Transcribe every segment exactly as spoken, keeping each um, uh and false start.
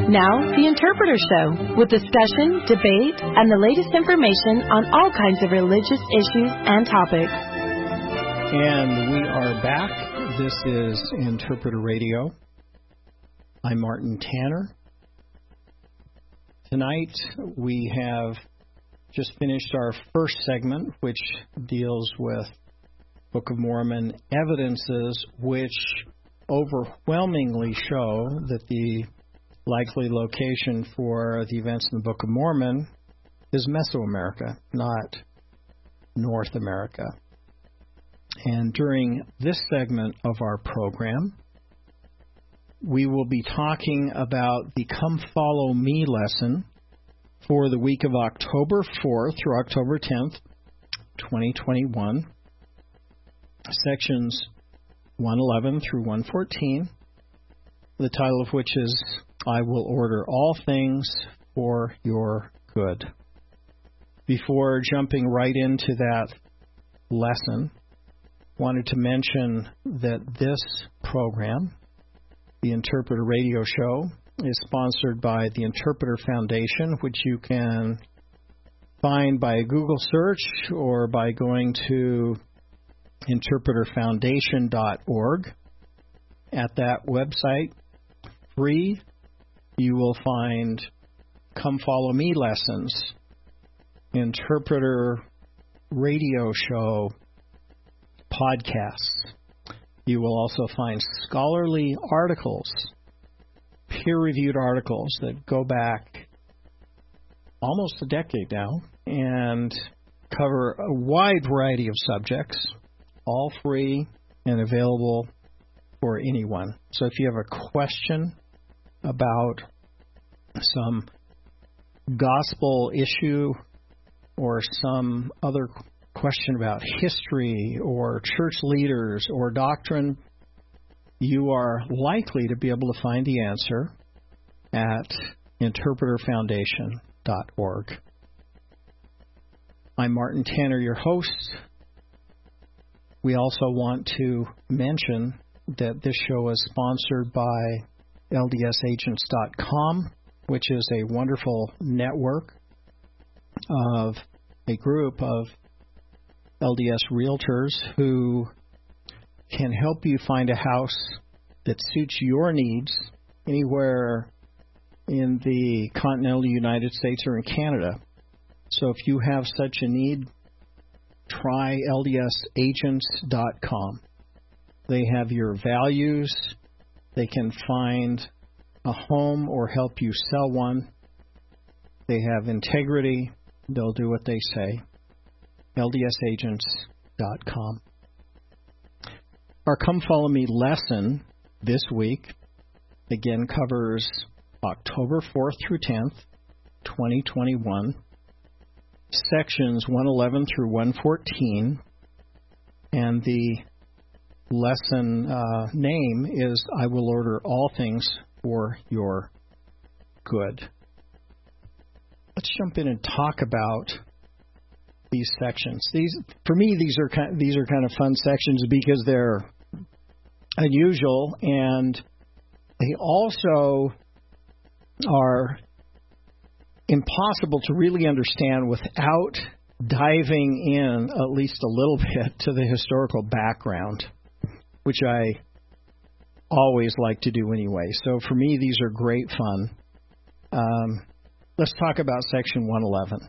Now, The Interpreter Show, with discussion, debate, and the latest information on all kinds of religious issues and topics. And we are back. This is Interpreter Radio. I'm Martin Tanner. Tonight, we have just finished our first segment, which deals with Book of Mormon evidences, which overwhelmingly show that the likely location for the events in the Book of Mormon is Mesoamerica, not North America. And during this segment of our program, we will be talking about the Come Follow Me lesson for the week of October fourth through October tenth, twenty twenty-one, sections one eleven through one fourteen, the title of which is I Will Order All Things for Your Good. Before jumping right into that lesson, wanted to mention that this program, the Interpreter Radio Show, is sponsored by the Interpreter Foundation, which you can find by a Google search or by going to interpreter foundation dot org. At that website, free, you will find Come Follow Me lessons, Interpreter Radio Show podcasts. You will also find scholarly articles, peer-reviewed articles that go back almost a decade now and cover a wide variety of subjects, all free and available for anyone. So if you have a question about some gospel issue or some other question about history or church leaders or doctrine, you are likely to be able to find the answer at interpreter foundation dot org. I'm Martin Tanner, your host. We also want to mention that this show is sponsored by L D S agents dot com, which is a wonderful network of a group of L D S realtors who can help you find a house that suits your needs anywhere in the continental United States or in Canada. So if you have such a need, try L D S agents dot com. They have your values. They can find a home or help you sell one. They have integrity. They'll do what they say. L D S agents dot com. Our Come Follow Me lesson this week, again, covers October fourth through tenth, twenty twenty-one, sections one eleven through one fourteen, and the lesson uh, name is I Will Order All Things for Your Good. Let's jump in and talk about these sections. These, for me, these are kind, these are kind of fun sections because they're unusual, and they also are impossible to really understand without diving in at least a little bit to the historical background, which I always like to do anyway. So for me, these are great fun. Um, let's talk about section one eleven.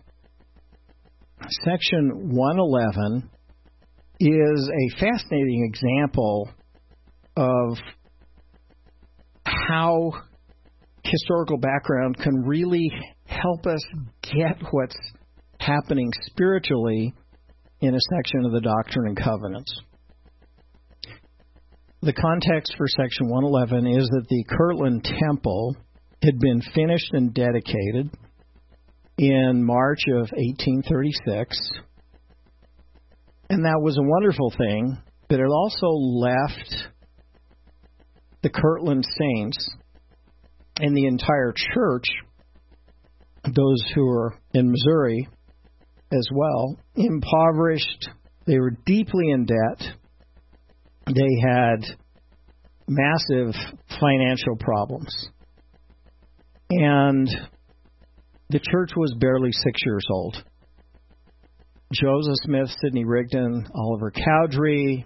Section one eleven is a fascinating example of how historical background can really help us get what's happening spiritually in a section of the Doctrine and Covenants. The context for section one eleven is that the Kirtland Temple had been finished and dedicated in March of eighteen thirty-six, and that was a wonderful thing, but it also left the Kirtland saints and the entire church, those who are in Missouri as well, impoverished. They were deeply in debt. They had massive financial problems. And the church was barely six years old. Joseph Smith, Sidney Rigdon, Oliver Cowdery,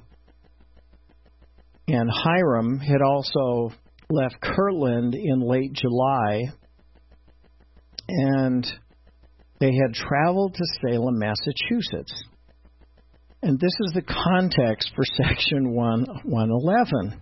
and Hiram had also left Kirtland in late July, and they had traveled to Salem, Massachusetts. And this is the context for Section one eleven.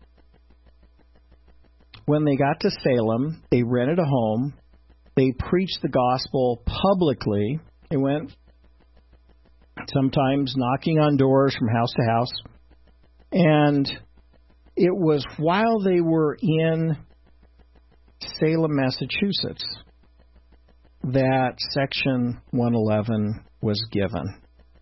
When they got to Salem, they rented a home. They preached the gospel publicly. They went sometimes knocking on doors from house to house. And it was while they were in Salem, Massachusetts, that Section one eleven was given.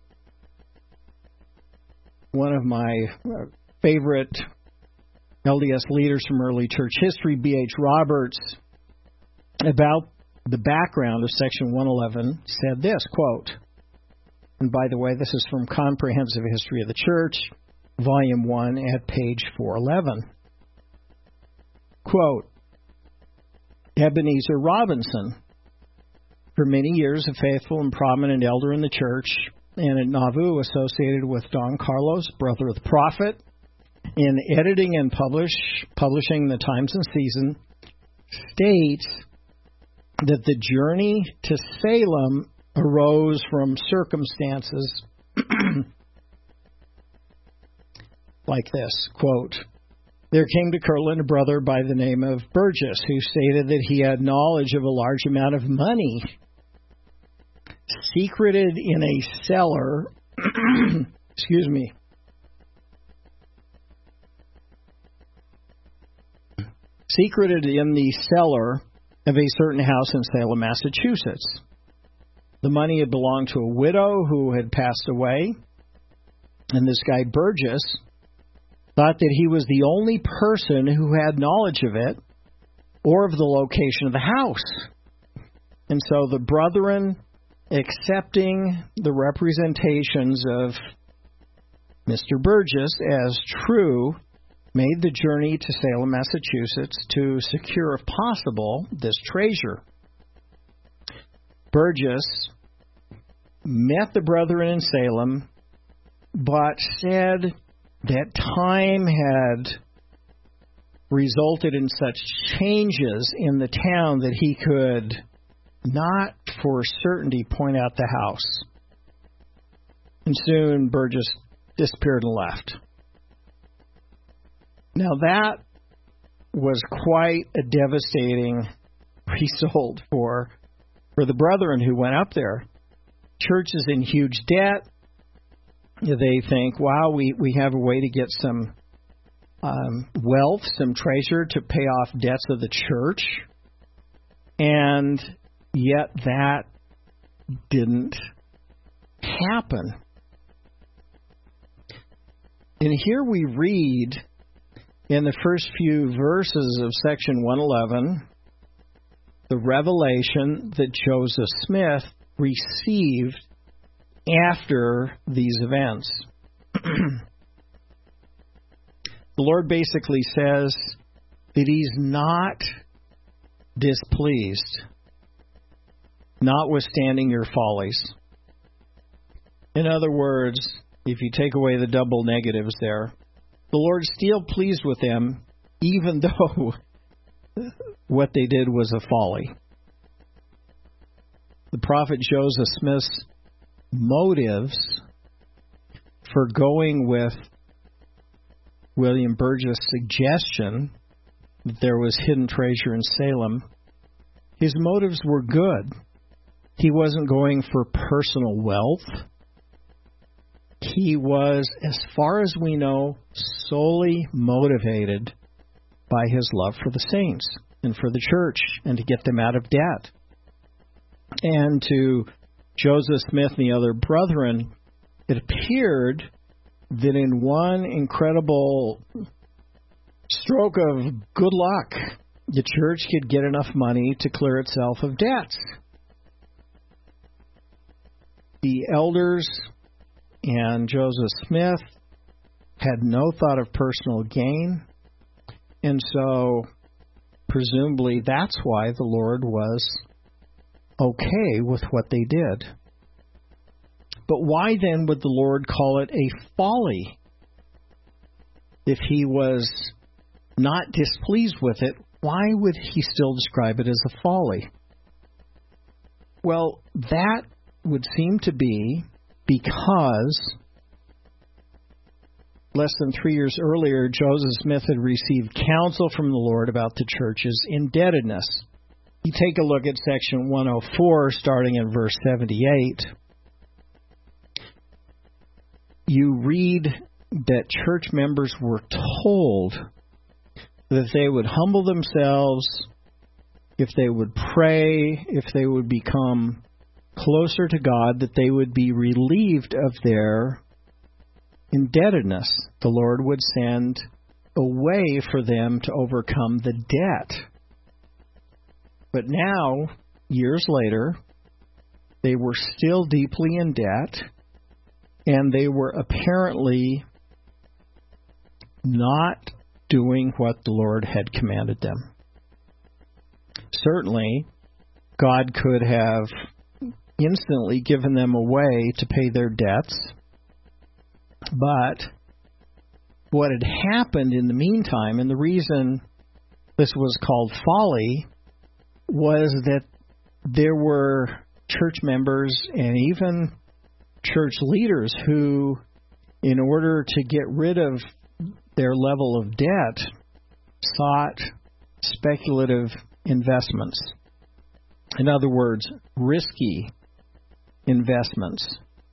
One of my favorite L D S leaders from early church history, B H Roberts, about the background of Section one eleven, said this, quote, and by the way, this is from Comprehensive History of the Church, Volume one at page four eleven. Quote, Ebenezer Robinson, for many years a faithful and prominent elder in the church, and at Nauvoo associated with Don Carlos, brother of the prophet, in editing and publish, publishing the Times and Season, states that the journey to Salem arose from circumstances like this, quote, there came to Kirtland a brother by the name of Burgess who stated that he had knowledge of a large amount of money secreted in a cellar, excuse me, secreted in the cellar of a certain house in Salem, Massachusetts. The money had belonged to a widow who had passed away, and this guy Burgess thought that he was the only person who had knowledge of it or of the location of the house. And so the brethren, accepting the representations of Mister Burgess as true, made the journey to Salem, Massachusetts to secure, if possible, this treasure. Burgess met the brethren in Salem, but said that time had resulted in such changes in the town that he could not for certainty point out the house. And soon Burgess disappeared and left. Now that was quite a devastating result for, for the brethren who went up there. Church is in huge debt. They think, wow, we, we have a way to get some um, wealth, some treasure to pay off debts of the church. And yet that didn't happen. And here we read in the first few verses of Section one eleven the revelation that Joseph Smith received after these events. The Lord basically says that He's not displeased, notwithstanding your follies. In other words, if you take away the double negatives there, the Lord's still pleased with them, even though what they did was a folly. The prophet Joseph Smith's motives for going with William Burgess' suggestion that there was hidden treasure in Salem, his motives were good. He wasn't going for personal wealth. He was, as far as we know, solely motivated by his love for the saints and for the church and to get them out of debt. And to Joseph Smith and the other brethren, it appeared that in one incredible stroke of good luck, the church could get enough money to clear itself of debts. The elders and Joseph Smith had no thought of personal gain, and so presumably that's why the Lord was okay with what they did. But why then would the Lord call it a folly? If he was not displeased with it, why would he still describe it as a folly? Well, that would seem to be because less than three years earlier, Joseph Smith had received counsel from the Lord about the church's indebtedness. You take a look at section one oh four, starting in verse seventy-eight. You read that church members were told that they would humble themselves, if they would pray, if they would become closer to God, that they would be relieved of their indebtedness. The Lord would send a way for them to overcome the debt. But now, years later, they were still deeply in debt, and they were apparently not doing what the Lord had commanded them. Certainly, God could have instantly given them a way to pay their debts, but what had happened in the meantime, and the reason this was called folly, was that there were church members and even church leaders who, in order to get rid of their level of debt, sought speculative investments. In other words, risky investments.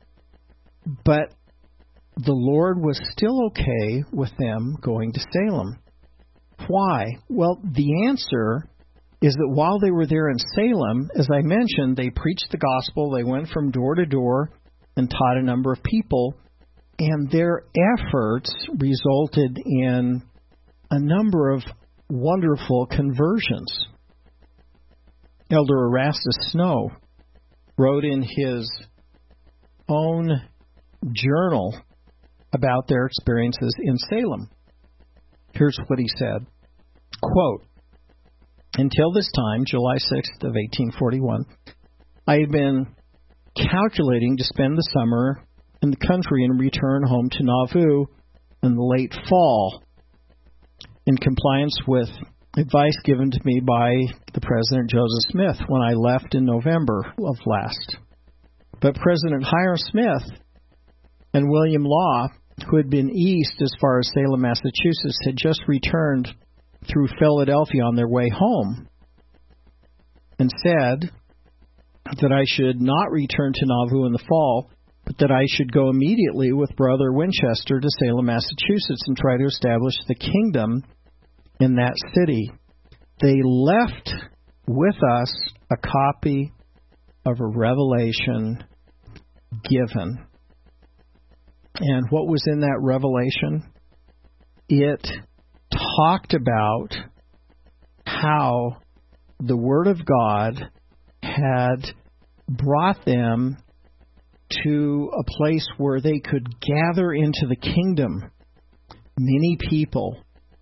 But the Lord was still okay with them going to Salem. Why? Well, the answer is that while they were there in Salem, as I mentioned, they preached the gospel, they went from door to door and taught a number of people, and their efforts resulted in a number of wonderful conversions. Elder Erastus Snow wrote in his own journal about their experiences in Salem. Here's what he said, quote, "Until this time, July sixth of eighteen forty-one, I had been calculating to spend the summer in the country and return home to Nauvoo in the late fall, in compliance with advice given to me by the President Joseph Smith when I left in November of last. But President Hiram Smith and William Law, who had been east as far as Salem, Massachusetts, had just returned through Philadelphia on their way home and said that I should not return to Nauvoo in the fall, but that I should go immediately with Brother Winchester to Salem, Massachusetts, and try to establish the kingdom in that city. They left with us a copy of a revelation given." And what was in that revelation? It talked about how the Word of God had brought them to a place where they could gather into the kingdom many people.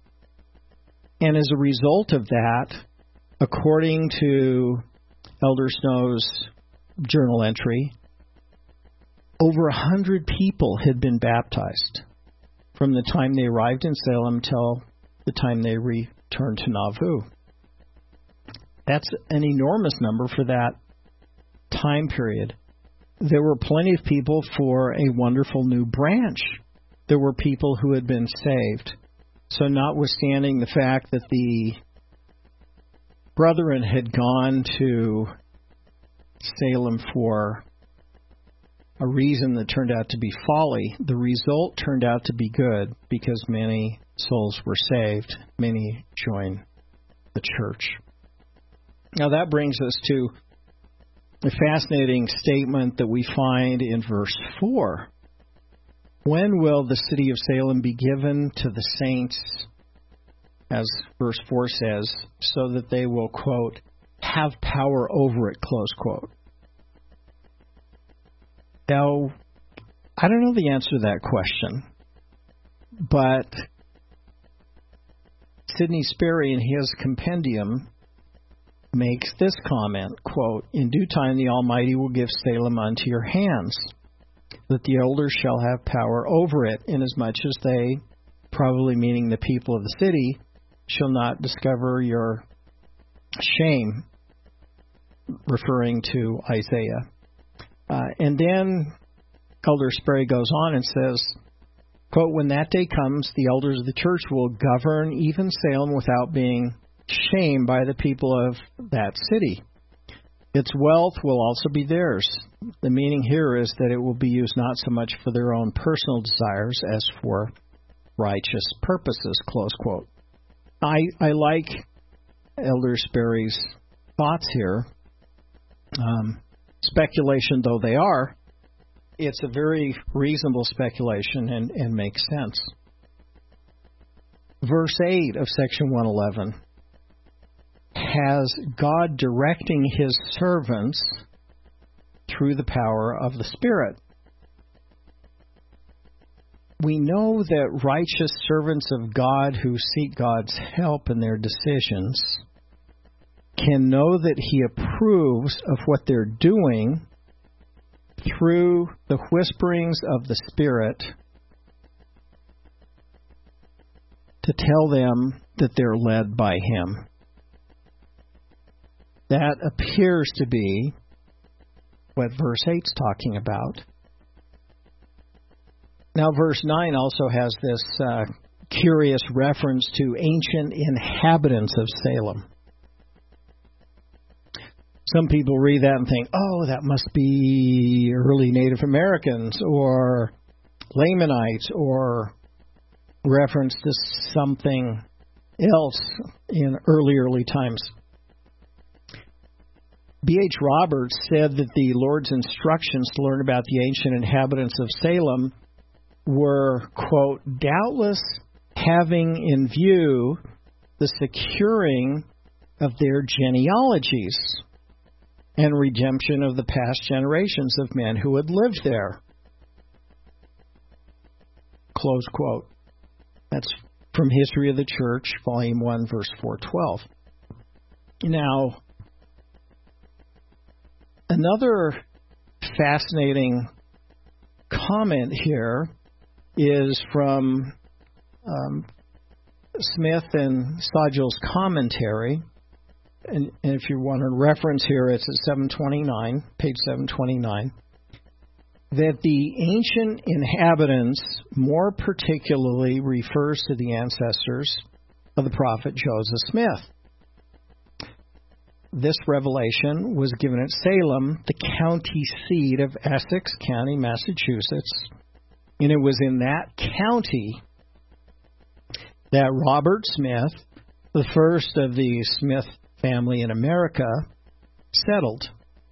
And as a result of that, according to Elder Snow's journal entry, over a hundred people had been baptized from the time they arrived in Salem till the time they returned to Nauvoo. That's an enormous number for that time period. There were plenty of people for a wonderful new branch. There were people who had been saved. So notwithstanding the fact that the brethren had gone to Salem for a reason that turned out to be folly, the result turned out to be good because many souls were saved. Many joined the church. Now that brings us to a fascinating statement that we find in verse four. When will the city of Salem be given to the saints, as verse four says, so that they will, quote, have power over it, close quote? Now, I don't know the answer to that question, but Sidney Sperry, in his compendium, makes this comment, quote, "In due time the Almighty will give Salem unto your hands, that the elders shall have power over it, inasmuch as they," probably meaning the people of the city, "shall not discover your shame," referring to Isaiah. Uh, and then Elder Sperry goes on and says, quote, "When that day comes, the elders of the church will govern even Salem without being shamed by the people of that city. Its wealth will also be theirs." The meaning here is that it will be used not so much for their own personal desires as for righteous purposes, close quote. I, I like Elder Sperry's thoughts here. Um, speculation though they are, it's a very reasonable speculation and, and makes sense. Verse eight of section one eleven has God directing his servants through the power of the Spirit. We know that righteous servants of God who seek God's help in their decisions can know that he approves of what they're doing through the whisperings of the Spirit to tell them that they're led by him. That appears to be what verse eight is talking about. Now, verse nine also has this uh, curious reference to ancient inhabitants of Salem. Some people read that and think, oh, that must be early Native Americans or Lamanites or reference to something else in early, early times. B H Roberts said that the Lord's instructions to learn about the ancient inhabitants of Salem were, quote, doubtless having in view the securing of their genealogies and redemption of the past generations of men who had lived there. Close quote. That's from History of the Church, Volume one, verse four twelve. Now, another fascinating comment here is from um, Smith and Sajjal's commentary. And, and if you want a reference here, it's at seven twenty-nine, page seven twenty-nine, that the ancient inhabitants more particularly refers to the ancestors of the prophet Joseph Smith. This revelation was given at Salem, the county seat of Essex County, Massachusetts, and it was in that county that Robert Smith, the first of the Smith family in America, settled.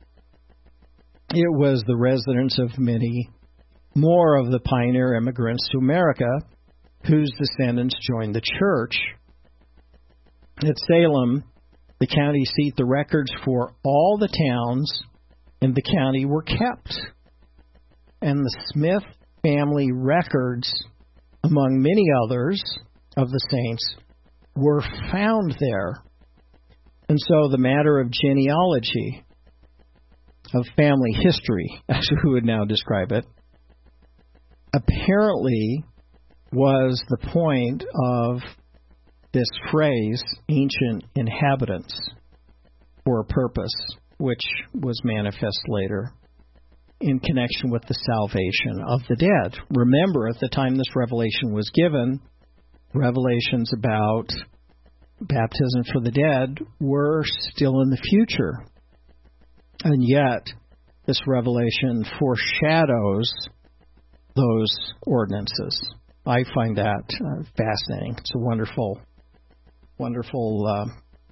It was the residence of many more of the pioneer immigrants to America whose descendants joined the church. At Salem, the county seat, the records for all the towns in the county were kept. And the Smith family records, among many others of the saints, were found there. And so the matter of genealogy, of family history, as we would now describe it, apparently was the point of this phrase, ancient inhabitants, for a purpose which was manifest later in connection with the salvation of the dead. Remember, at the time this revelation was given, revelations about baptism for the dead were still in the future. And yet, this revelation foreshadows those ordinances. I find that uh, fascinating. It's a wonderful, wonderful uh,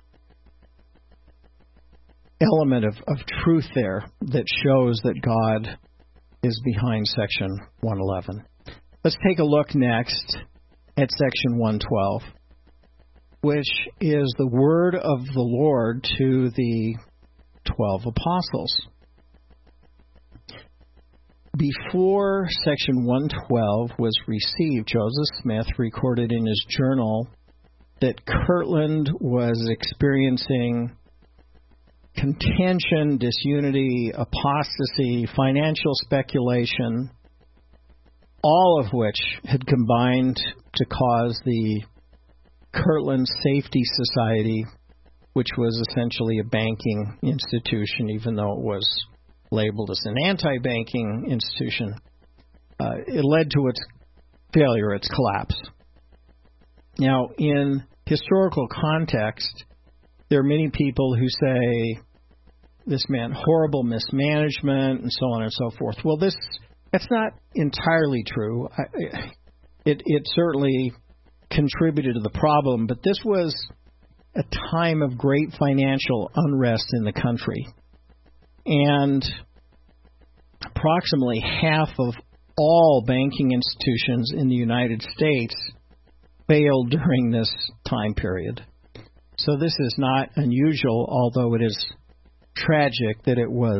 element of, of truth there that shows that God is behind section one eleven. Let's take a look next at section one twelve, which is the word of the Lord to the twelve apostles. Before section one twelve was received, Joseph Smith recorded in his journal that Kirtland was experiencing contention, disunity, apostasy, financial speculation, all of which had combined to cause the Kirtland Safety Society, which was essentially a banking institution, even though it was labeled as an anti-banking institution. Uh, it led to its failure, its collapse. Now, in historical context, there are many people who say this meant horrible mismanagement and so on and so forth. Well, this that's not entirely true. I, it, it certainly contributed to the problem, but this was a time of great financial unrest in the country. And approximately half of all banking institutions in the United States failed during this time period. So this is not unusual, although it is tragic that it was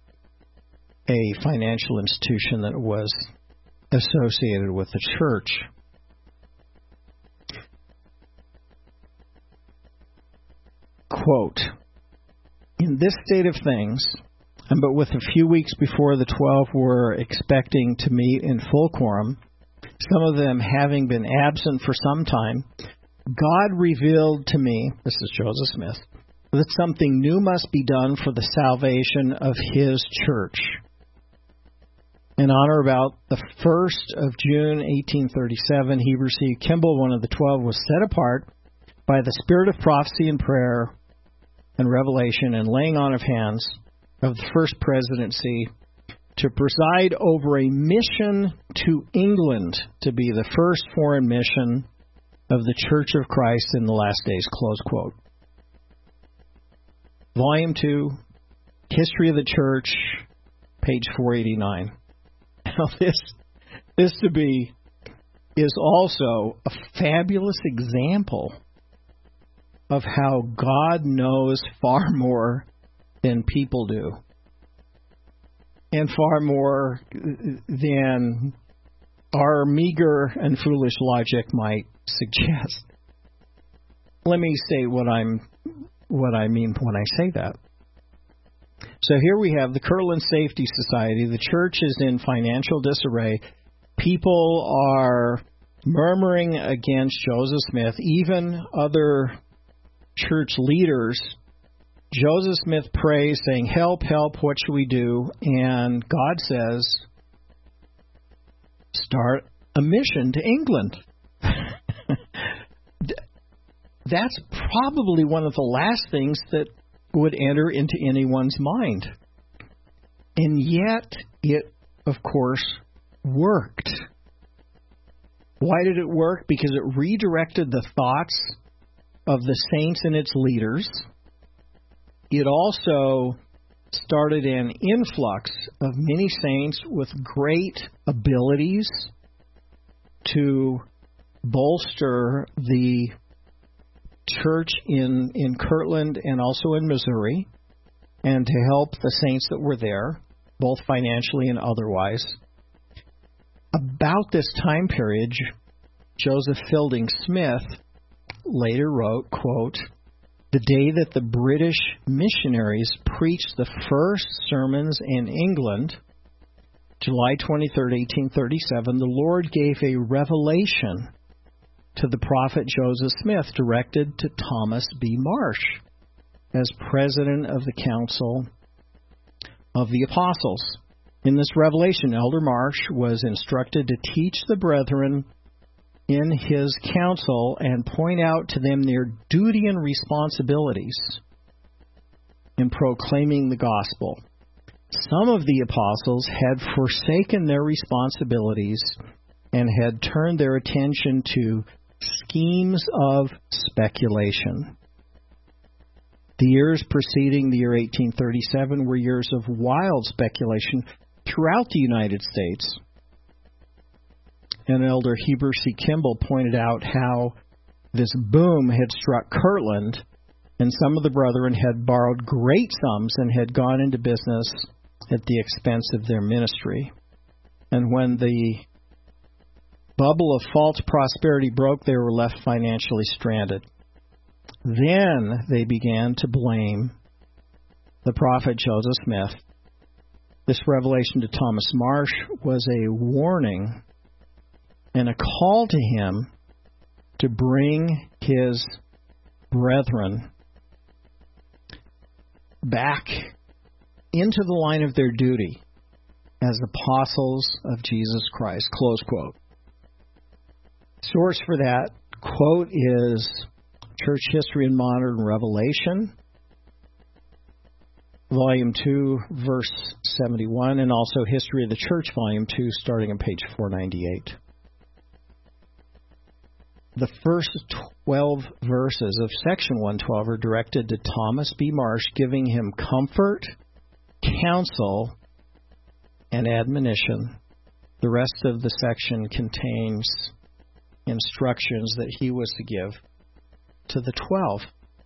a financial institution that was associated with the church. Quote, in this state of things, and but with a few weeks before the twelve were expecting to meet in full quorum, some of them having been absent for some time, God revealed to me, this is Joseph Smith, that something new must be done for the salvation of his church. In honor about the first of June, eighteen thirty-seven, Heber C. Kimball, one of the twelve, was set apart by the spirit of prophecy and prayer and revelation and laying on of hands of the first presidency to preside over a mission to England to be the first foreign mission of the Church of Christ in the last days, close quote. Volume two, History of the Church, page four eighty-nine. Now this, this to be is also a fabulous example of how God knows far more than people do, and far more than our meager and foolish logic might suggest. Let me say what I'm what I mean when I say that. So here we have the Kirtland Safety Society. The church is in financial disarray. People are murmuring against Joseph Smith, even other church leaders. Joseph Smith prays, saying, help, help, what should we do? And God says, start a mission to England. That's probably one of the last things that would enter into anyone's mind. And yet, it, of course, worked. Why did it work? Because it redirected the thoughts of the saints and its leaders. It also started an influx of many saints with great abilities to bolster the church in, in Kirtland and also in Missouri, and to help the saints that were there, both financially and otherwise. About this time period, Joseph Fielding Smith later wrote, quote, the day that the British missionaries preached the first sermons in England, July twenty-third, eighteen thirty-seven, the Lord gave a revelation to the prophet Joseph Smith directed to Thomas B. Marsh as president of the Council of the Apostles. In this revelation, Elder Marsh was instructed to teach the brethren in his council and point out to them their duty and responsibilities in proclaiming the gospel. Some of the apostles had forsaken their responsibilities and had turned their attention to schemes of speculation. The years preceding the year eighteen thirty-seven were years of wild speculation throughout the United States. And Elder Heber C. Kimball pointed out how this boom had struck Kirtland, and some of the brethren had borrowed great sums and had gone into business at the expense of their ministry. And when the bubble of false prosperity broke, they were left financially stranded. Then they began to blame the prophet Joseph Smith. This revelation to Thomas Marsh was a warning and a call to him to bring his brethren back into the line of their duty as apostles of Jesus Christ. Close quote. Source for that quote is Church History and Modern Revelation, Volume two, verse seventy-one, and also History of the Church, Volume two, starting on page four ninety-eight. The first twelve verses of Section one twelve are directed to Thomas B. Marsh, giving him comfort, counsel, and admonition. The rest of the section contains instructions that he was to give to the twelve.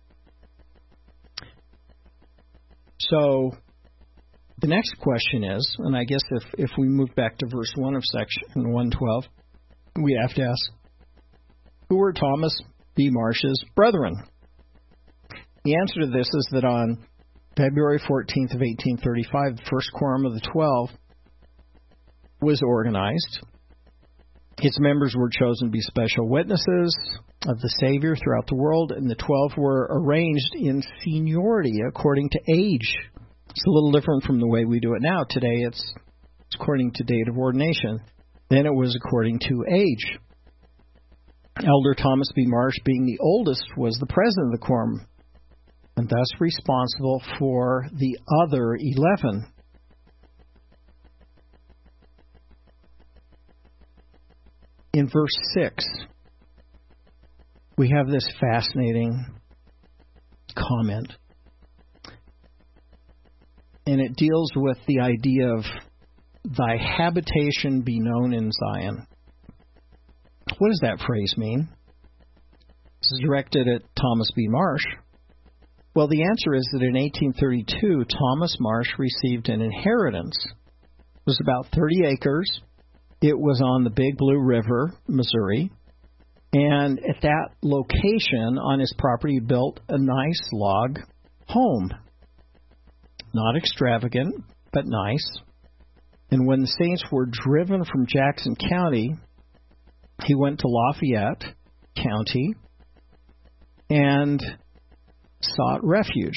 So the next question is, and I guess if, if we move back to verse one of section one twelve, we have to ask, who were Thomas B. Marsh's brethren? The answer to this is that on February fourteenth of eighteen thirty-five, the first quorum of the twelve was organized. Its members were chosen to be special witnesses of the Savior throughout the world, and the twelve were arranged in seniority according to age. It's a little different from the way we do it now. Today it's, it's according to date of ordination. Then it was according to age. Elder Thomas B. Marsh, being the oldest, was the president of the quorum, and thus responsible for the other eleven. In verse six, we have this fascinating comment, and it deals with the idea of thy habitation be known in Zion. What does that phrase mean? This is directed at Thomas B. Marsh. Well, the answer is that in eighteen thirty-two, Thomas Marsh received an inheritance. It was about thirty acres. It was on the Big Blue River, Missouri. And at that location on his property, he built a nice log home. Not extravagant, but nice. And when the saints were driven from Jackson County, he went to Lafayette County and sought refuge.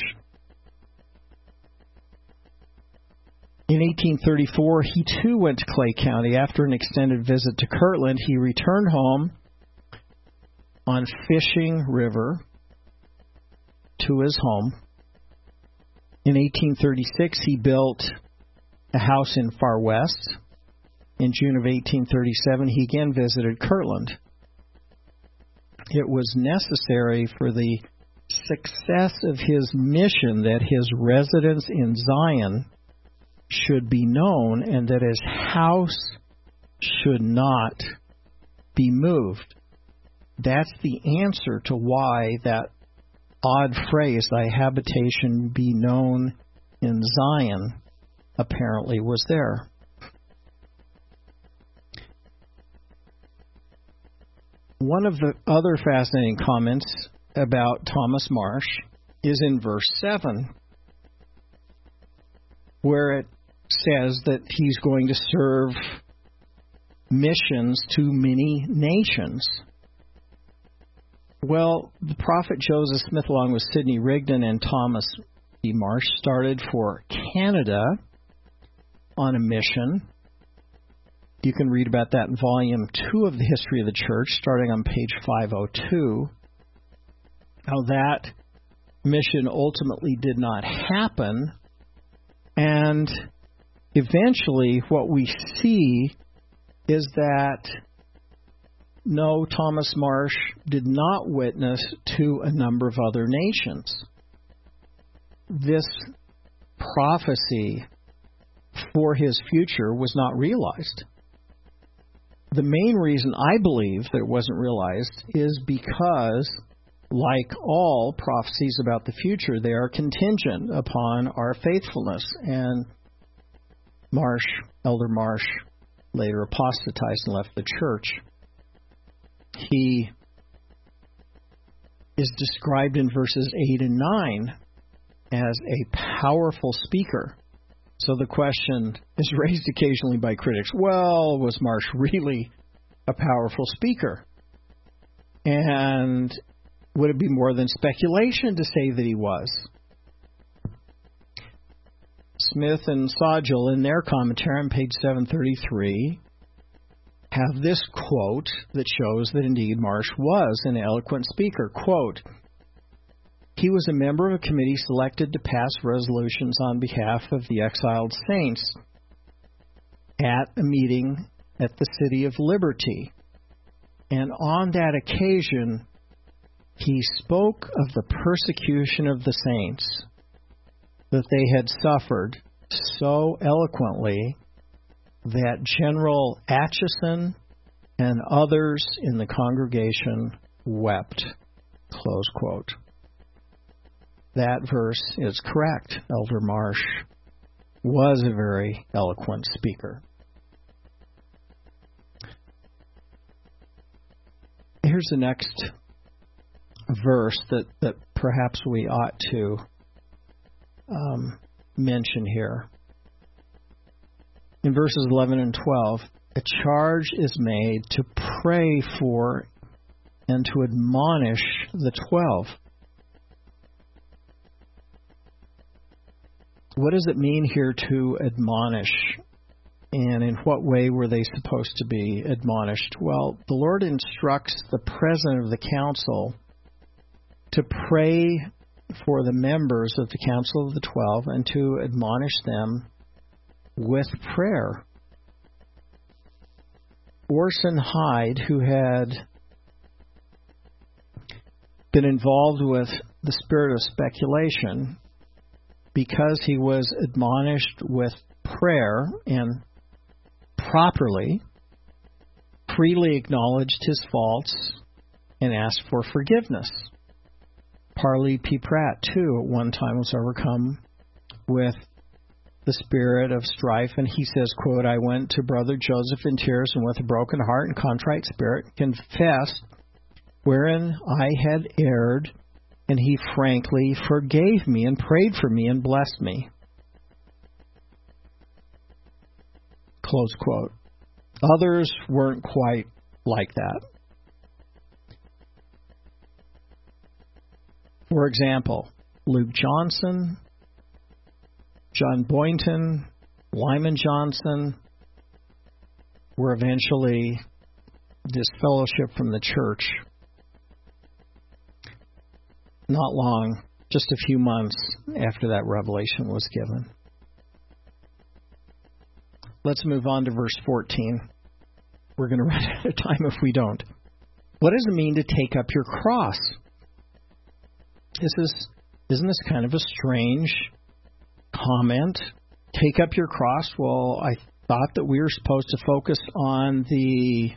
In eighteen thirty-four, he too went to Clay County. After an extended visit to Kirtland, he returned home on Fishing River to his home. In eighteen thirty-six, he built a house in Far West. In June of eighteen thirty-seven, he again visited Kirtland. It was necessary for the success of his mission that his residence in Zion should be known and that his house should not be moved. That's the answer to why that odd phrase, thy habitation be known in Zion, apparently was there. One of the other fascinating comments about Thomas Marsh is in verse seven, where it says that he's going to serve missions to many nations. Well, the prophet Joseph Smith, along with Sidney Rigdon and Thomas B. Marsh, started for Canada on a mission. You can read about that in Volume two of the History of the Church, starting on page five oh two. How that mission ultimately did not happen, and eventually what we see is that no, Thomas Marsh did not witness to a number of other nations. This prophecy for his future was not realized. The main reason I believe that it wasn't realized is because, like all prophecies about the future, they are contingent upon our faithfulness. And Marsh, Elder Marsh, later apostatized and left the church. he is described in verses eight and nine as a powerful speaker. So the question is raised occasionally by critics, well, was Marsh really a powerful speaker? And would it be more than speculation to say that he was? Smith and Sodgel, in their commentary on page seven thirty-three, have this quote that shows that indeed Marsh was an eloquent speaker. Quote, he was a member of a committee selected to pass resolutions on behalf of the exiled saints at a meeting at the City of Liberty. And on that occasion, he spoke of the persecution of the saints that they had suffered so eloquently that General Atchison and others in the congregation wept. Close quote. That verse is correct. Elder Marsh was a very eloquent speaker. Here's the next verse that, that perhaps we ought to um, mention here. In verses eleven and twelve, a charge is made to pray for and to admonish the twelve. What does it mean here to admonish? And in what way were they supposed to be admonished? Well, the Lord instructs the president of the council to pray for the members of the council of the twelve and to admonish them with prayer. Orson Hyde, who had been involved with the spirit of speculation, because he was admonished with prayer and properly, freely acknowledged his faults and asked for forgiveness. Parley P. Pratt, too, at one time was overcome with the spirit of strife, and he says, quote, I went to Brother Joseph in tears and with a broken heart and contrite spirit confessed wherein I had erred, and he frankly forgave me and prayed for me and blessed me. Close quote. Others weren't quite like that. For example, Luke Johnson, John Boynton, Lyman Johnson were eventually disfellowshipped from the church. Not long, just a few months after that revelation was given. Let's move on to verse fourteen. We're going to run out of time if we don't. What does it mean to take up your cross? This is, isn't this kind of a strange comment? Take up your cross? Well, I thought that we were supposed to focus on the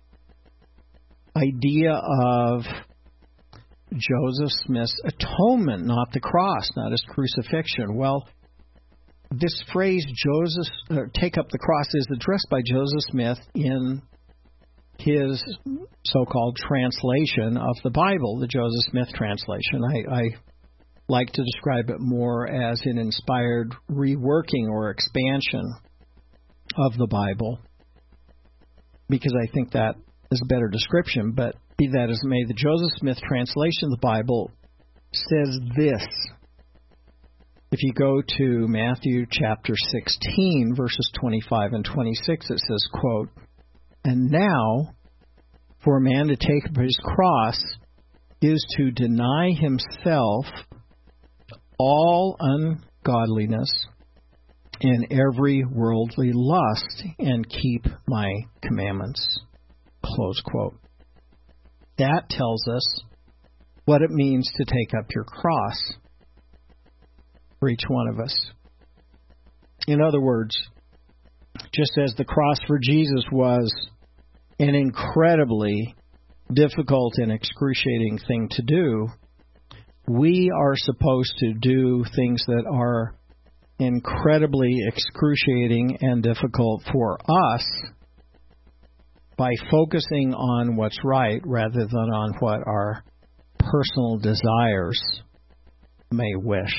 idea of Joseph Smith's atonement, not the cross, not his crucifixion. Well, this phrase, Joseph, uh, take up the cross, is addressed by Joseph Smith in his so-called translation of the Bible, the Joseph Smith translation. I, I like to describe it more as an inspired reworking or expansion of the Bible, because I think that is a better description. But be that as it may, the Joseph Smith translation of the Bible says this. If you go to Matthew chapter sixteen, verses twenty-five and twenty-six, it says, quote, and now, for a man to take up his cross is to deny himself all ungodliness and every worldly lust and keep my commandments. Close quote. That tells us what it means to take up your cross for each one of us. In other words, just as the cross for Jesus was an incredibly difficult and excruciating thing to do, we are supposed to do things that are incredibly excruciating and difficult for us by focusing on what's right rather than on what our personal desires may wish.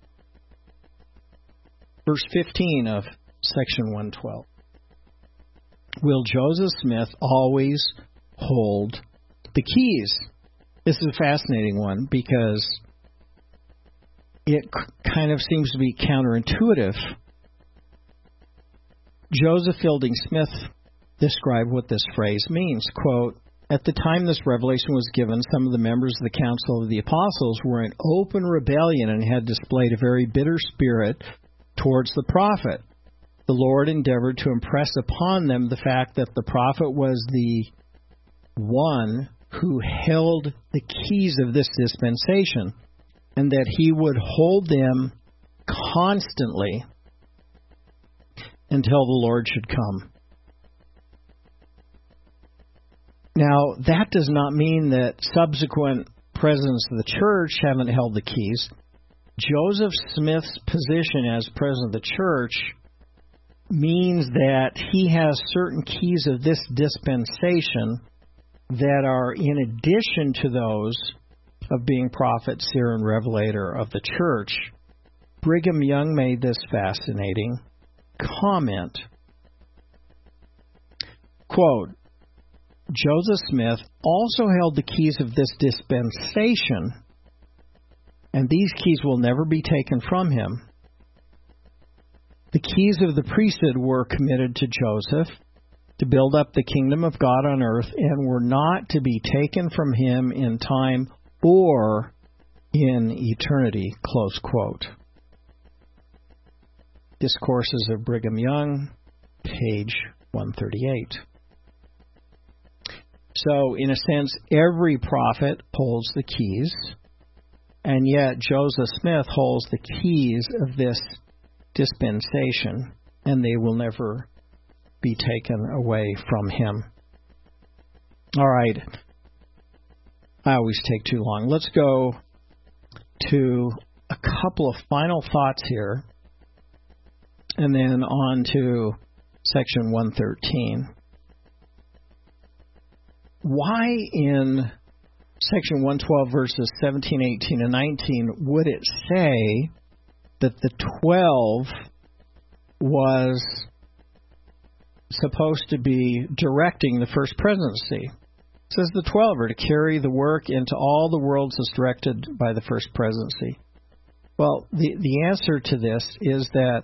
Verse fifteen of section one twelve. Will Joseph Smith always hold the keys? This is a fascinating one because it kind of seems to be counterintuitive. Joseph Fielding Smith described what this phrase means. Quote, at the time this revelation was given, some of the members of the Council of the Apostles were in open rebellion and had displayed a very bitter spirit towards the prophet. The Lord endeavored to impress upon them the fact that the prophet was the one who held the keys of this dispensation, and that he would hold them constantly until the Lord should come. Now, that does not mean that subsequent presidents of the church haven't held the keys. Joseph Smith's position as president of the church means that he has certain keys of this dispensation that are in addition to those of being prophet, seer, and revelator of the church. Brigham Young made this fascinating comment. Quote, Joseph Smith also held the keys of this dispensation, and these keys will never be taken from him. The keys of the priesthood were committed to Joseph to build up the kingdom of God on earth and were not to be taken from him in time or in eternity. Close quote. Discourses of Brigham Young, page one thirty-eight. So, in a sense, every prophet holds the keys, and yet Joseph Smith holds the keys of this dispensation, and they will never be taken away from him. All right. I always take too long. Let's go to a couple of final thoughts here, and then on to section one thirteen. Why in section one twelve, verses seventeen, eighteen, and nineteen, would it say that the twelve was supposed to be directing the first presidency? It says the twelve are to carry the work into all the worlds as directed by the first presidency. Well, the, the answer to this is that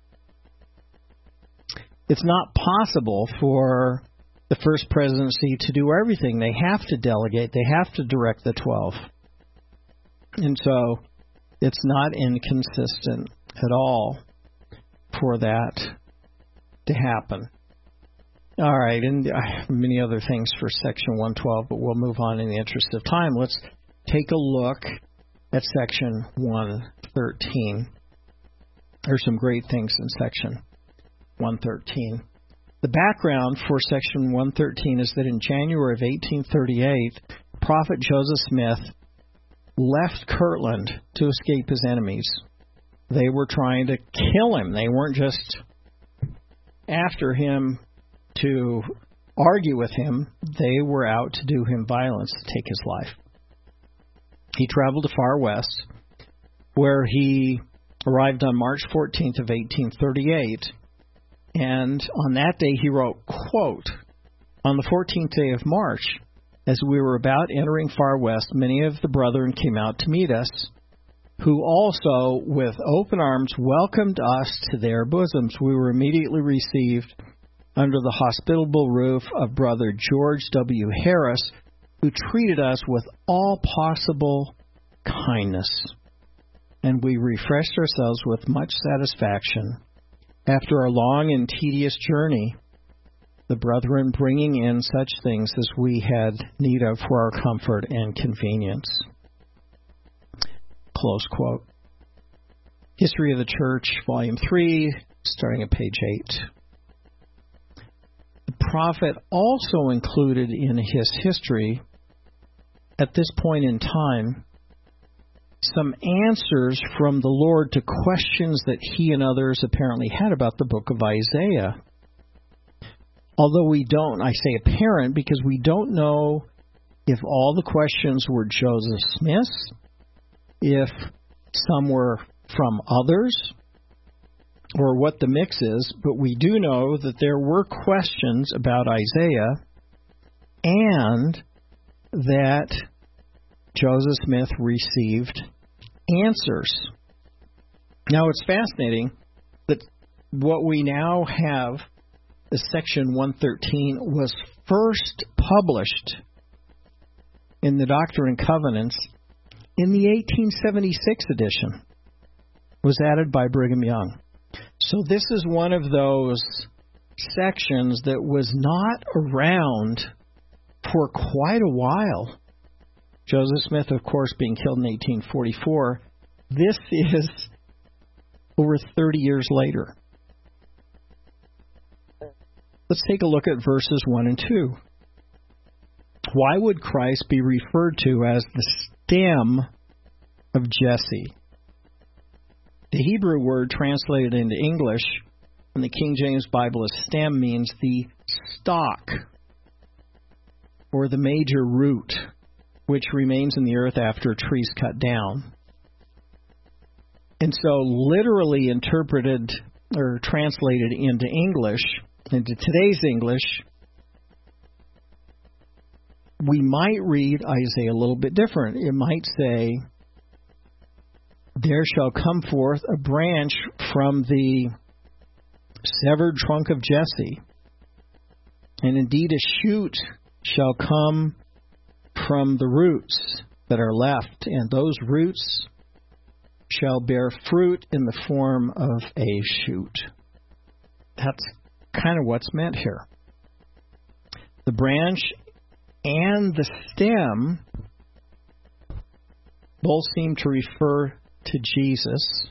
it's not possible for the first presidency to do everything. They have to delegate. They have to direct the twelve. And so it's not inconsistent at all for that to happen. All right, and I have many other things for section one twelve, but we'll move on in the interest of time. Let's take a look at section one thirteen. There's some great things in section one thirteen. The background for section one thirteen is that in January of eighteen thirty-eight, Prophet Joseph Smith left Kirtland to escape his enemies. They were trying to kill him. They weren't just after him to argue with him. They were out to do him violence, to take his life. He traveled to Far West, where he arrived on March fourteenth of eighteen thirty-eight. And on that day he wrote, quote, on the fourteenth day of March, as we were about entering Far West, many of the brethren came out to meet us, who also with open arms welcomed us to their bosoms. We were immediately received under the hospitable roof of Brother George W. Harris, who treated us with all possible kindness. And we refreshed ourselves with much satisfaction after our long and tedious journey, the brethren bringing in such things as we had need of for our comfort and convenience. Close quote. History of the Church, Volume three, starting at page eight. The prophet also included in his history, at this point in time, some answers from the Lord to questions that he and others apparently had about the book of Isaiah. Although we don't, I say apparent because we don't know if all the questions were Joseph Smith's, if some were from others, or what the mix is, but we do know that there were questions about Isaiah and that Joseph Smith received answers. Now, it's fascinating that what we now have, the section one thirteen, was first published in the Doctrine and Covenants in the eighteen seventy-six edition. It was added by Brigham Young. So this is one of those sections that was not around for quite a while. Joseph Smith, of course, being killed in eighteen forty-four. This is over thirty years later. Let's take a look at verses one and two. Why would Christ be referred to as the stem of Jesse? The Hebrew word translated into English in the King James Bible as stem means the stalk or the major root which remains in the earth after a tree is cut down. And so literally interpreted or translated into English, into today's English, we might read Isaiah a little bit different. It might say, there shall come forth a branch from the severed trunk of Jesse, and indeed a shoot shall come from the roots that are left, and those roots shall bear fruit in the form of a shoot. That's kind of what's meant here. The branch and the stem both seem to refer to Jesus.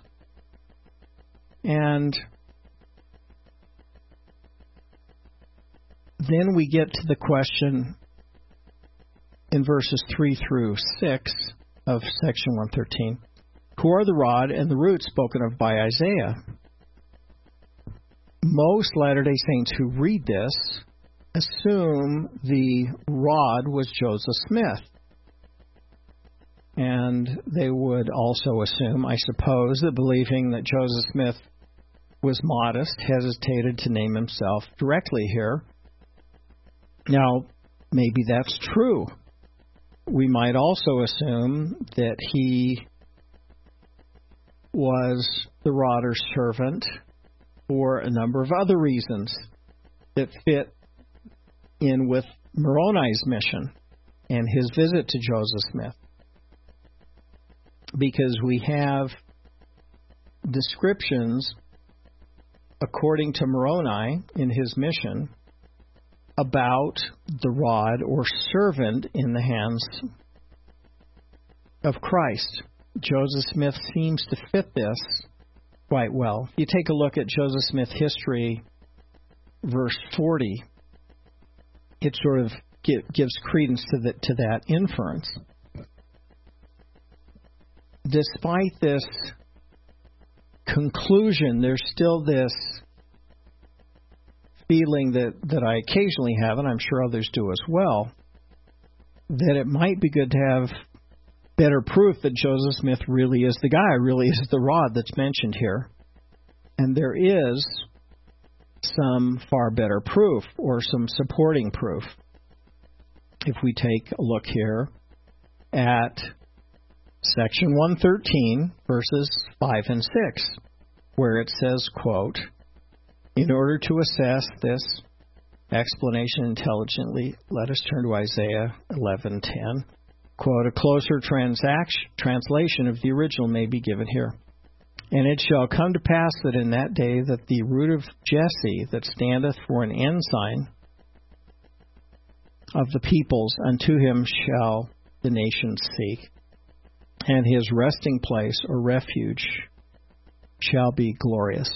And then we get to the question in verses three through six of section one thirteen. Who are the rod and the root spoken of by Isaiah? Most Latter-day Saints who read this assume the rod was Joseph Smith. And they would also assume, I suppose, that believing that Joseph Smith was modest, hesitated to name himself directly here. Now, maybe that's true. We might also assume that he was the rodder's servant for a number of other reasons that fit in with Moroni's mission and his visit to Joseph Smith. Because we have descriptions, according to Moroni in his mission, about the rod or servant in the hands of Christ. Joseph Smith seems to fit this quite well. If you take a look at Joseph Smith history, verse forty, it sort of gives credence to, the, to that inference. Despite this conclusion, there's still this feeling that, that I occasionally have, and I'm sure others do as well, that it might be good to have better proof that Joseph Smith really is the guy, really is the rod that's mentioned here. And there is some far better proof, or some supporting proof. If we take a look here at section one thirteen, verses five and six, where it says, quote, in order to assess this explanation intelligently, let us turn to Isaiah eleven ten. Quote, a closer transaction, translation of the original may be given here. And it shall come to pass that in that day that the root of Jesse that standeth for an ensign of the peoples, unto him shall the nations seek, and his resting place or refuge shall be glorious.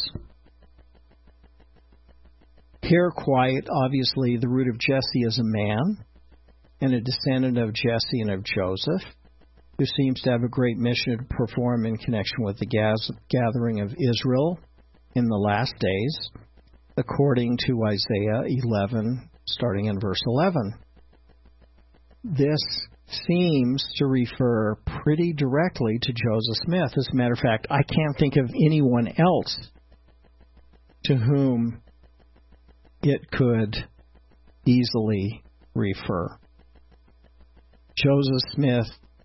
Here, quite obviously, the root of Jesse is a man, and a descendant of Jesse and of Joseph, who seems to have a great mission to perform in connection with the gathering of Israel in the last days. according to Isaiah eleven, starting in verse eleven. This seems to refer pretty directly to Joseph Smith. As a matter of fact, I can't think of anyone else to whom it could easily refer. Joseph Smith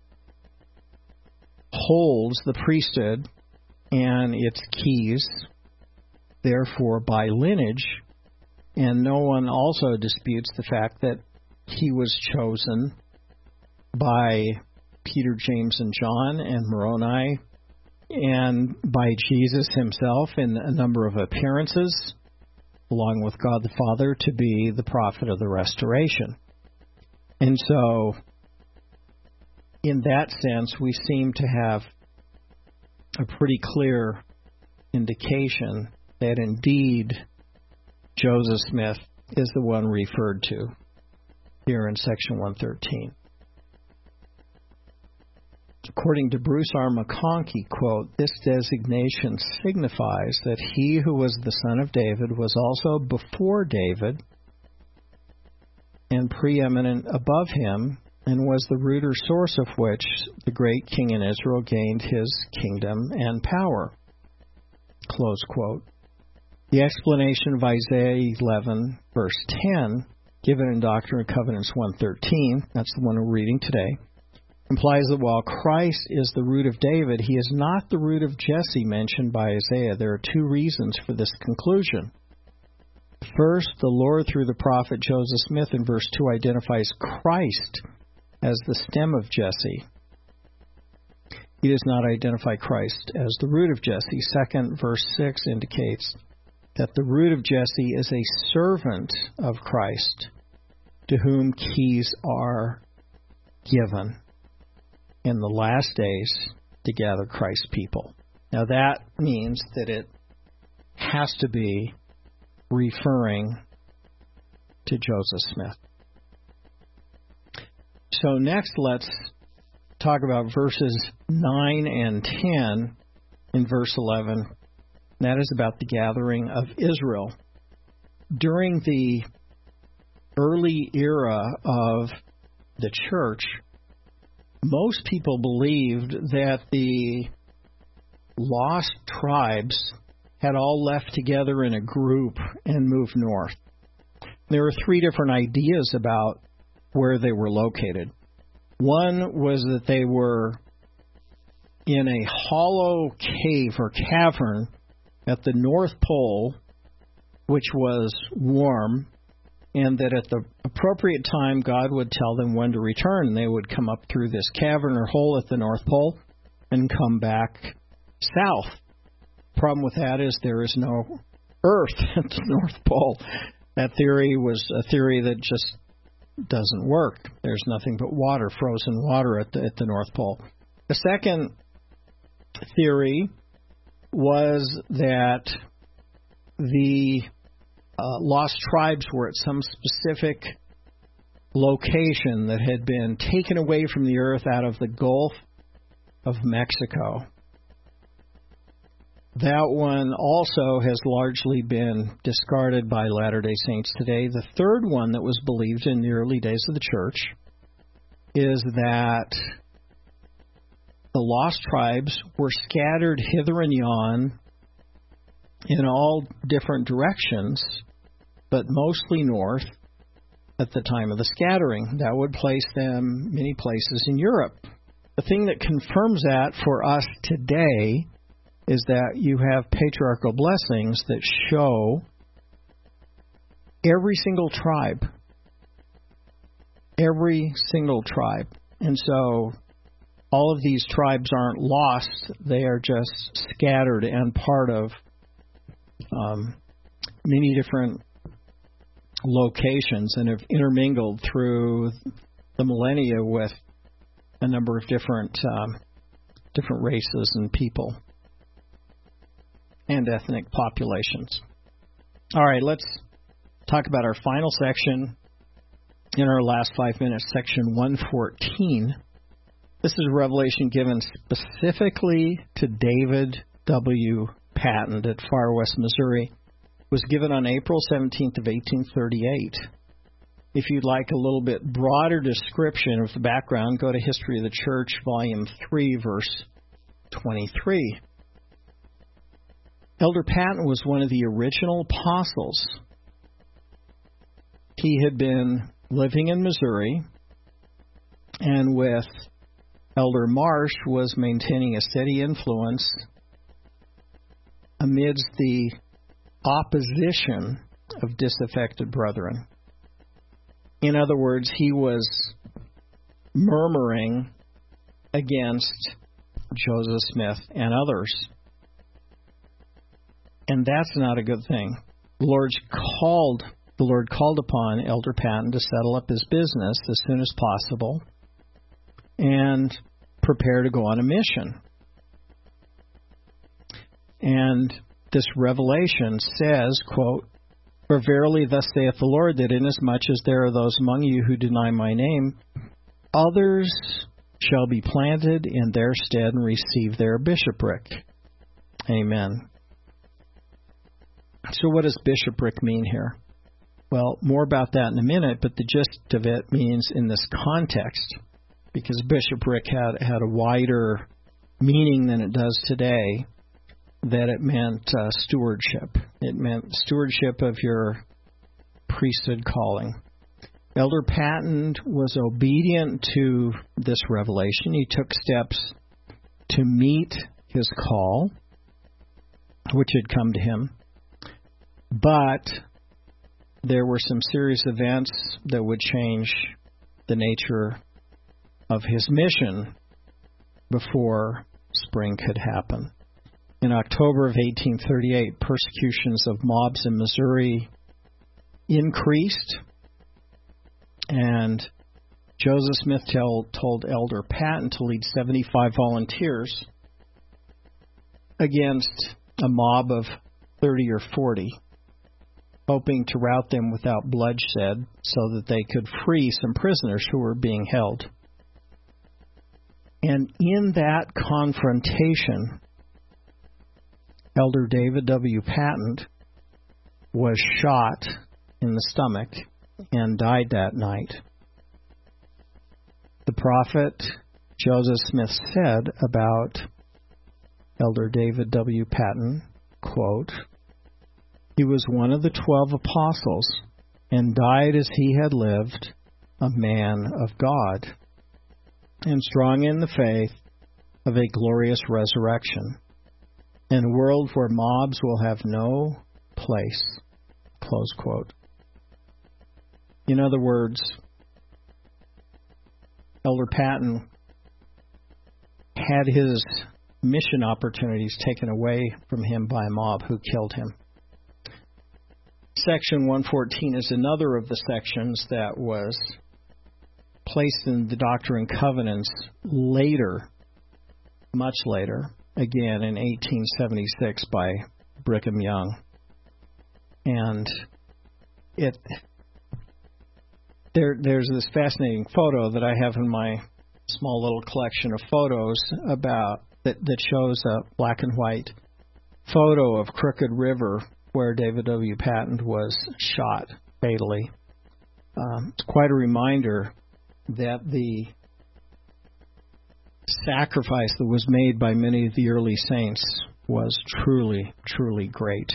holds the priesthood and its keys, therefore, by lineage, and no one also disputes the fact that he was chosen by Peter, James, and John and Moroni, and by Jesus himself in a number of appearances, along with God the Father, to be the prophet of the restoration. And so, in that sense, we seem to have a pretty clear indication that indeed Joseph Smith is the one referred to here in section one thirteen. According to Bruce R. McConkie, quote, this designation signifies that he who was the son of David was also before David and preeminent above him, and was the root or source of which the great king in Israel gained his kingdom and power. Close quote. The explanation of Isaiah eleven, verse ten, given in Doctrine and Covenants one thirteen, that's the one we're reading today, implies that while Christ is the root of David, he is not the root of Jesse mentioned by Isaiah. There are two reasons for this conclusion. First, the Lord, through the prophet Joseph Smith in verse two, identifies Christ as the stem of Jesse. He does not identify Christ as the root of Jesse. Second, verse six indicates that the root of Jesse is a servant of Christ, to whom keys are given in the last days to gather Christ's people. Now that means that it has to be referring to Joseph Smith. So next let's talk about verses nine and ten in verse eleven. That is about the gathering of Israel. During the early era of the church, most people believed that the lost tribes had all left together in a group and moved north. There were three different ideas about where they were located. One was that they were in a hollow cave or cavern at the North Pole, which was warm, and that at the appropriate time, God would tell them when to return. They would come up through this cavern or hole at the North Pole and come back south. Problem with that is there is no Earth at the North Pole. That theory was a theory that just doesn't work. There's nothing but water, frozen water at the, at the North Pole. The second theory was that the Uh, lost tribes were at some specific location that had been taken away from the earth out of the Gulf of Mexico. That one also has largely been discarded by Latter-day Saints today. The third one that was believed in the early days of the church is that the lost tribes were scattered hither and yon in all different directions, but mostly north at the time of the scattering. That would place them many places in Europe. The thing that confirms that for us today is that you have patriarchal blessings that show every single tribe. Every single tribe. And so all of these tribes aren't lost. They are just scattered and part of Um, many different locations and have intermingled through the millennia with a number of different um, different races and people and ethnic populations. All right, let's talk about our final section in our last five minutes, section one fourteen. This is a revelation given specifically to David W. Patton at Far West, Missouri, was given on April seventeenth of eighteen thirty-eight. If you'd like a little bit broader description of the background, go to History of the Church, Volume three, verse twenty-three. Elder Paton was one of the original apostles. He had been living in Missouri, and with Elder Marsh was maintaining a steady influence amidst the opposition of disaffected brethren. In other words, he was murmuring against Joseph Smith and others. And that's not a good thing. The Lord's called, the Lord called upon Elder Paton to settle up his business as soon as possible and prepare to go on a mission. And this revelation says, quote, "For verily thus saith the Lord, that inasmuch as there are those among you who deny my name, others shall be planted in their stead and receive their bishopric." Amen. So what does bishopric mean here? Well, more about that in a minute, but the gist of it means in this context, because bishopric had, had a wider meaning than it does today, that it meant uh, stewardship. It meant stewardship of your priesthood calling. Elder Paton was obedient to this revelation. He took steps to meet his call, which had come to him. But there were some serious events that would change the nature of his mission before spring could happen. In October of eighteen thirty-eight, persecutions of mobs in Missouri increased, and Joseph Smith told, told Elder Paton to lead seventy-five volunteers against a mob of thirty or forty, hoping to rout them without bloodshed so that they could free some prisoners who were being held. And in that confrontation, Elder David W. Paton was shot in the stomach and died that night. The prophet Joseph Smith said about Elder David W. Paton, quote, "He was one of the twelve apostles and died as he had lived, a man of God, and strong in the faith of a glorious resurrection, in a world where mobs will have no place." Close quote. In other words, Elder Paton had his mission opportunities taken away from him by a mob who killed him. Section one fourteen is another of the sections that was placed in the Doctrine and Covenants later, much later, again in eighteen seventy-six by Brigham Young. And it there there's this fascinating photo that I have in my small little collection of photos about that, that shows a black and white photo of Crooked River where David W. Paton was shot fatally. Um, it's quite a reminder that the sacrifice that was made by many of the early saints was truly, truly great.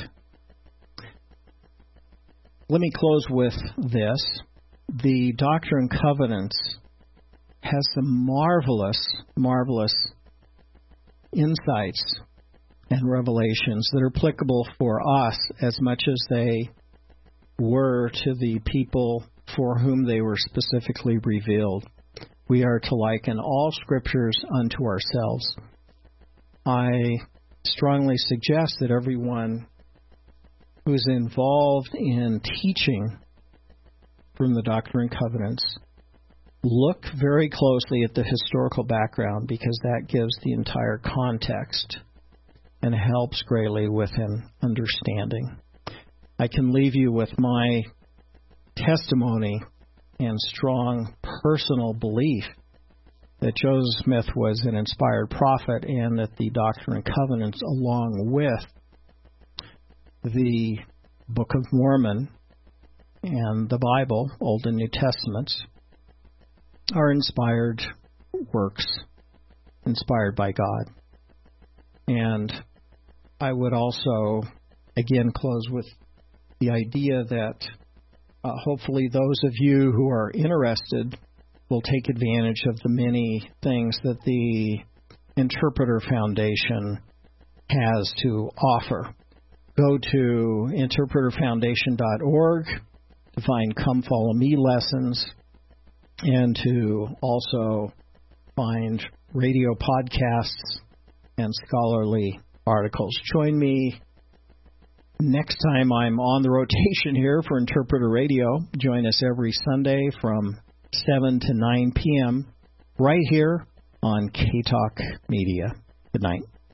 Let me close with this. The Doctrine and Covenants has some marvelous, marvelous insights and revelations that are applicable for us as much as they were to the people for whom they were specifically revealed. We are to liken all scriptures unto ourselves. I strongly suggest that everyone who's involved in teaching from the Doctrine and Covenants look very closely at the historical background, because that gives the entire context and helps greatly with an understanding. I can leave you with my testimony and strong personal belief that Joseph Smith was an inspired prophet, and that the Doctrine and Covenants, along with the Book of Mormon and the Bible, Old and New Testaments, are inspired works, inspired by God. And I would also, again, close with the idea that uh, hopefully those of you who are interested will take advantage of the many things that the Interpreter Foundation has to offer. Go to interpreter foundation dot org to find Come Follow Me lessons and to also find radio podcasts and scholarly articles. Join me next time I'm on the rotation here for Interpreter Radio. Join us every Sunday from seven to nine p.m. right here on K-Talk Media. Good night.